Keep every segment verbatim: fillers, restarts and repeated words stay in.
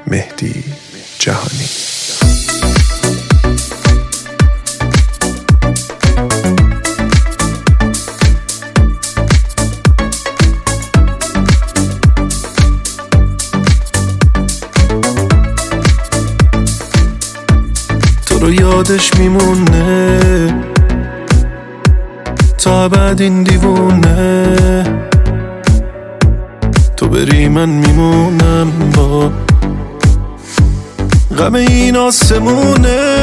مهدی جهانی. تو رو یادش میمونه تا بعد این دیوونه، تو بری من میمونم با غم این آسمونه.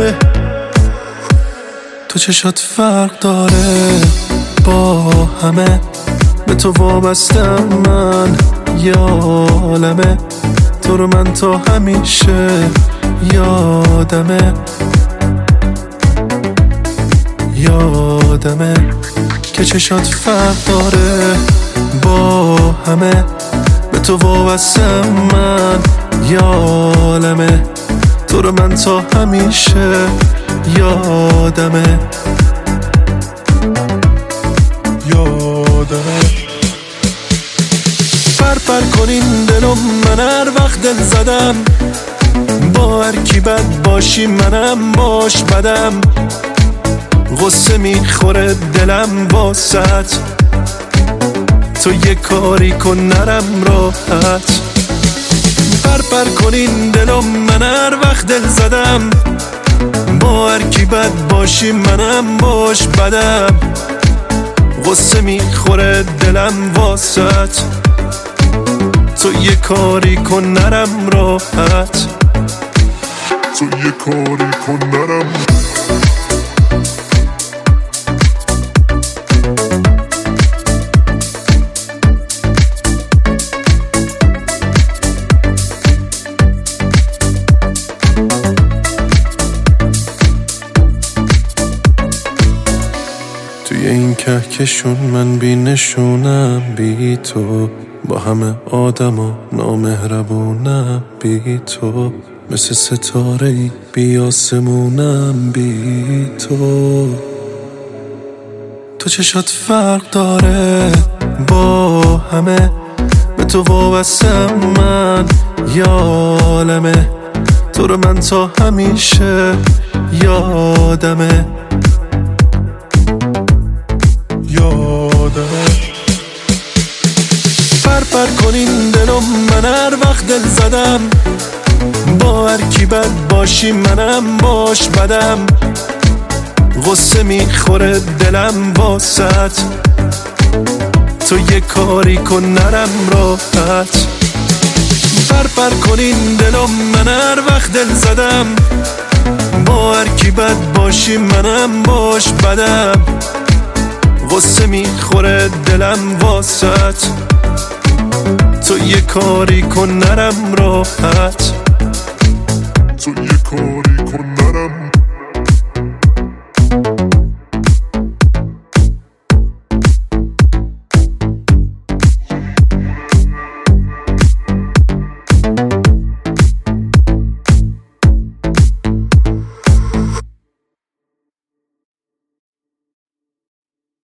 تو چشات فرق داره با همه، به تو وابستم من یالمه، تو رو من تا همیشه یادمه یادمه که چشات فرق داره با همه، به تو وابستم من یالمه، تو رو من تا همیشه یادمه یادمه. پر پر کنین دلم، من هر وقت دل زدم با هر کی بد باشی منم باش بدم، غصه میخوره دلم واسط، تو یه کاری کن نرم راحت. پر پر کنین دلم، من هر وقت دل زدم با هر کی بد باشی منم باش بدم، غصه میخوره دلم واسط، تو یه کاری کن نرم راحت، تو یه کاری کن نرم. توی این کهکشون من بی نشونم بی تو، با همه آدما نامهربونم بی تو، مثل ستاره ای بی آسمونم بی تو. تو چشات فرق داره با همه، به تو وابستم من یالمه، تو رو من تا همیشه یادمه یادمه. پر پر کنین دلم، من هر وقت دل زدم با هر کی بد باشی منم باش بدم، غصه میخوره دلم واسط، تو یه کاری کن نرم راحت. پر پر کنین دلم، من هر وقت دل زدم با هر کی بد باشی منم باش بدم، غصه میخوره دلم واسط، تو یه کاری کن نرم راحت، تو یه کاری